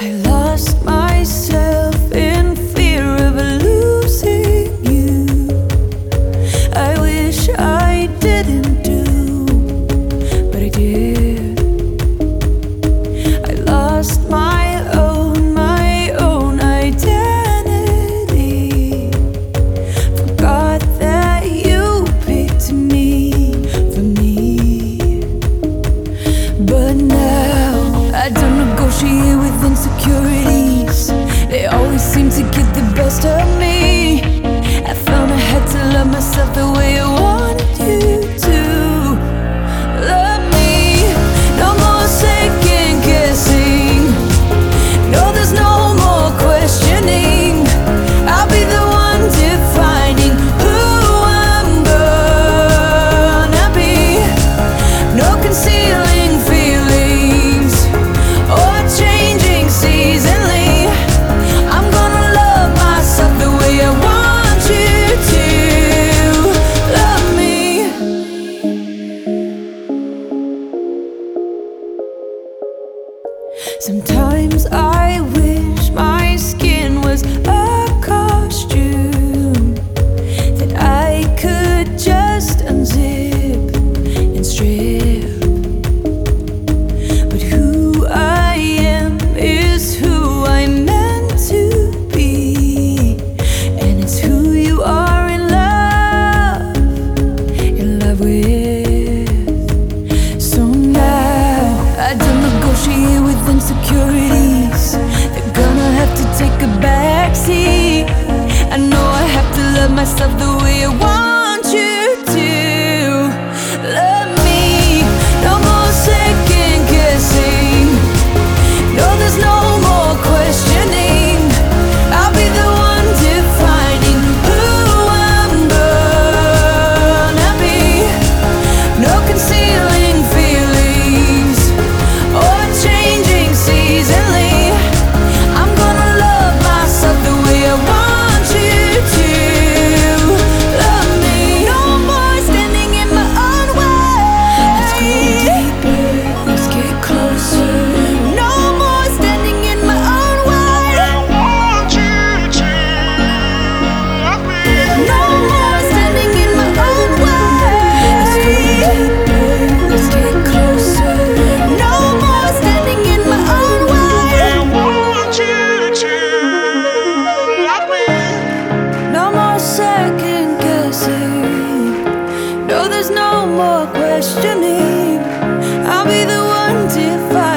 I lost myself in fear of losing you. I wish I didn't do, but I did. I lost my own identity. Forgot that you picked me for me. But now I don't negotiate with insecurities. They always seem to get the best of me. I found I had to love myself the way I wanted you to love me. No more second guessing. No, there's no more questioning. I'll be the one defining who I'm gonna be. No concealing feelings or changing seasonally. I'm gonna love myself the way I want you to love me. Sometimes I wish my skin was a costume that I could just unzip and strip. But who I am is who I'm meant to be, and it's who you are in love with. So now I don't negotiate with insecurities. They're gonna have to take a backseat. I know I have to love myself the way I want you to love me. No more second guessing. No, there's no more questioning. I'll be the one defining who I'm gonna be. No concealing feelings or changing seasonally. I'm gonna love myself the way I want you to love me. No more standing in my own way. Let's go deeper, let's get closer. No more standing in my own way. I want you to love me. No more standing in my own way. Let's go deeper, let's get closer. No more standing in my own way. I want you to love me. No more second guessing. No, there's no more questioning. I'll be the one defining